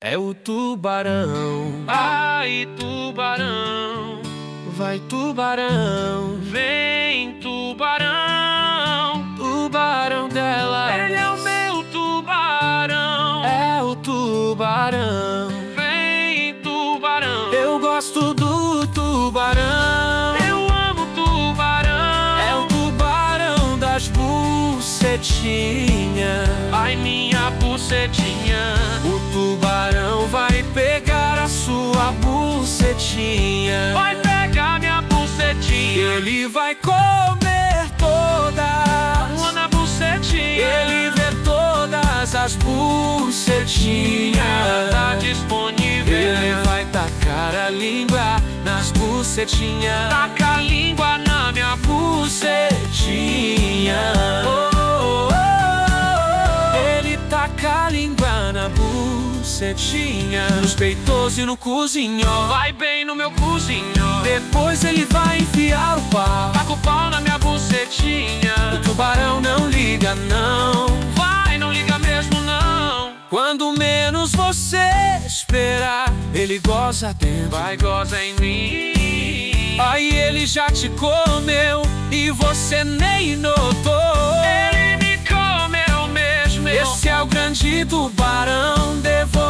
É o tubarão. Ai, tubarão, Vai, tubarão. vem, tubarão. Tubarão dela. Ele é o meu tubarão. É o tubarão. Vem, tubarão. Eu gosto do tubarão. Eu amo tubarão. É o tubarão das bucetinhas. Ai, minha bucetinha. O tubarão vai pegar a sua bucetinha. Vai pegar minha bucetinha. Ele vai comer todas. Uma na bucetinha. Ele vê todas as bucetinhas. Tá disponível. Ele vai tacar a língua nas bucetinhas. Taca a língua na minha Bucetinha. Oh, oh, oh, oh. Ele taca a língua na bucetinha, nos peitos e no cozinho. Vai bem no meu cozinho. Depois ele vai enfiar o pau. Taca o pau na minha bucetinha. O tubarão não liga não. Vai, não liga mesmo não. Quando menos você esperar, ele goza dentro. Vai, goza em mim. Aí ele já te comeu e você nem notou. Ele me comeu mesmo. Esse é o grande tubarão devorador.